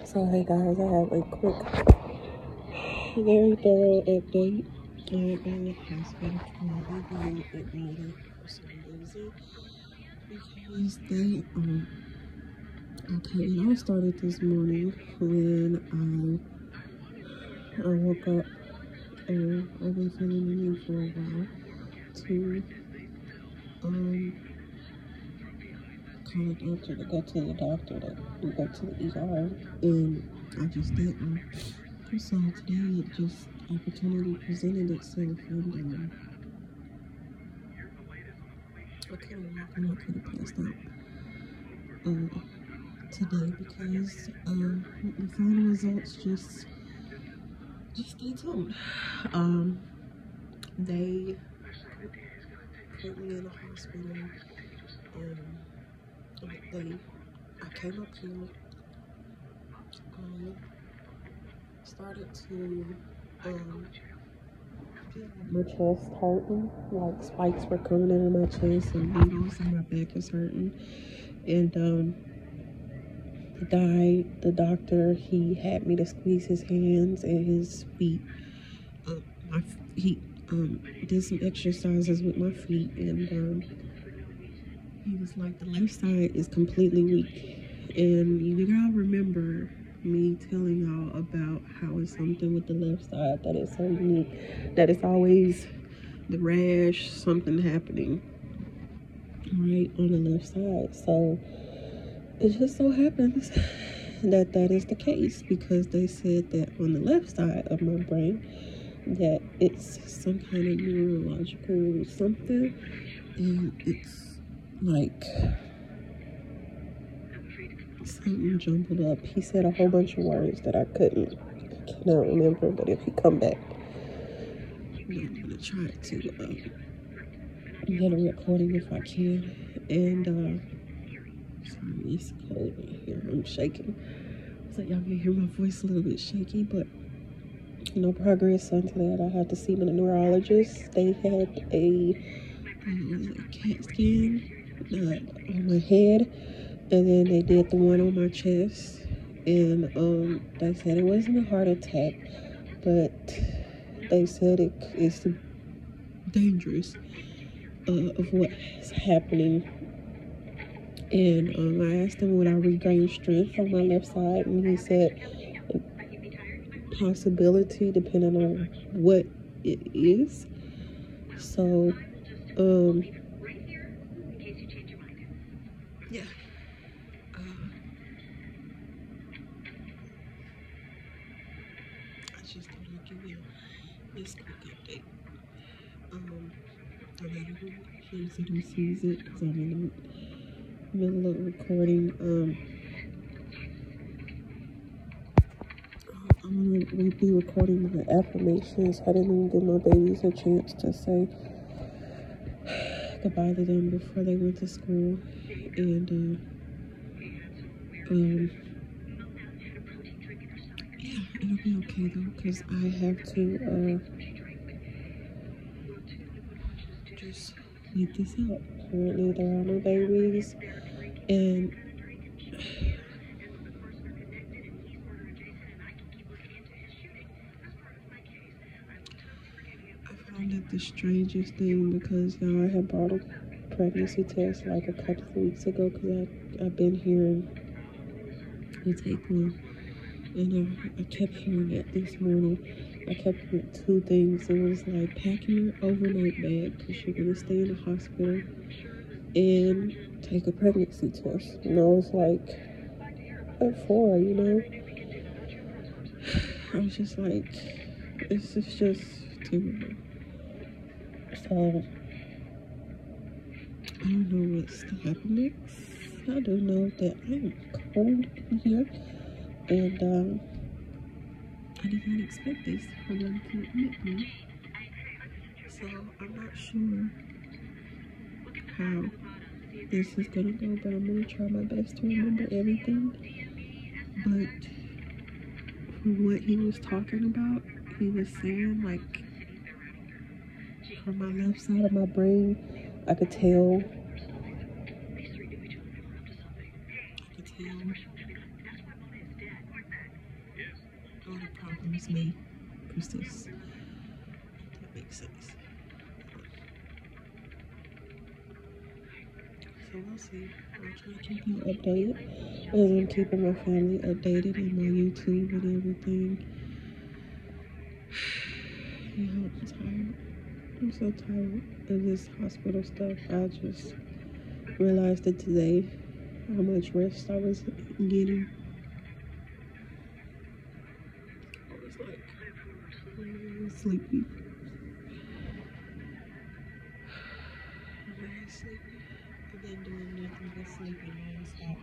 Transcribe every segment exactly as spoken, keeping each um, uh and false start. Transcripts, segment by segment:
So hey guys, I have a quick, very thorough update. I've been in the hospital for a little bit later for some reason because they um okay, it all started this morning when I I woke up and I've been feeling the need for a while to um call the doctor to go to the doctor to go to the E R, and I just didn't. So today it just opportunity presented itself, and um, I could have walked and I could have passed out uh, today because um, the final results just just stay tuned. Um, they put me in the hospital. Um, they I came up here. Um, started to um, my chest hurting, like spikes were coming into my chest and needles, and my back was hurting. And um, the guy, the doctor, he had me to squeeze his hands and his feet. Um, my he um did some exercises with my feet, and um, he was like, the left side is completely weak. And you gotta remember me telling y'all about how it's something with the left side that is so unique, that it's always the rash, something happening right on the left side. So it just so happens that that is the case, because they said that on the left side of my brain that it's some kind of neurological something, and it's like something jumbled up. He said a whole bunch of words that I couldn't I cannot remember, but if he come back, I'm gonna try to um, get a recording if I can. And uh sorry, it's cold in here, I'm shaking, so y'all can hear my voice a little bit shaky, but no progress onto that. I had to see the neurologist. They had a, um, a CAT scan uh, on my head, and then they did the one on my chest, and um, they said it wasn't a heart attack, but they said it is dangerous uh, of what's happening. And um, I asked him would I regain strength on my left side, and he said possibility depending on what it is. So um yeah uh, I just thought I'd give you this quick update. um I gotta hears it or sees it because I'm in the middle of recording. um I'm gonna be recording the affirmations. I didn't even give my babies a chance to say goodbye to them before they went to school. And uh, um, yeah, it'll be okay though, because I have to uh, just wait this out. Currently, there are no babies, and I found it the strangest thing because y'all, I had bought a pregnancy test like a couple of weeks ago because I've been hearing you take one, and I, I kept hearing it this morning. I kept hearing two things. It was like, pack your overnight bag because you're going to stay in the hospital, and take a pregnancy test. And I was like, what for, you know? I was just like, this is just too much. So, I don't know what's to happen next. I do know that I'm cold in here, and um, I did not expect this for them to admit me. So, I'm not sure how this is gonna go, but I'm gonna try my best to remember everything. But from what he was talking about, he was saying like, from my left side of my brain, I could tell. I could tell all the problems may persist. That makes sense. So we'll see. I'll try to keep you updated as I'm keeping my family updated and my YouTube and everything. Yeah, I'm tired. I'm so tired of this hospital stuff. I just realized it today how much rest I was getting. I was like really sleepy. Very sleepy. I've been doing nothing but sleeping nonstop.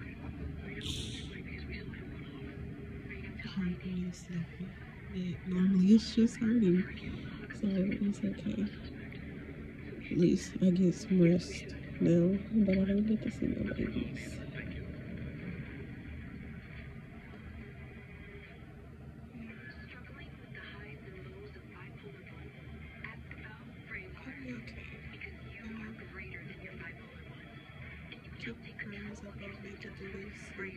Hurting and sleepy. It normally it's just hurting. So it's okay. At least I get some rest now, but I don't get to see my babies. Keep the prayers up on me to do this.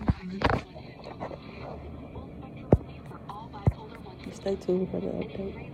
Stay tuned for the update.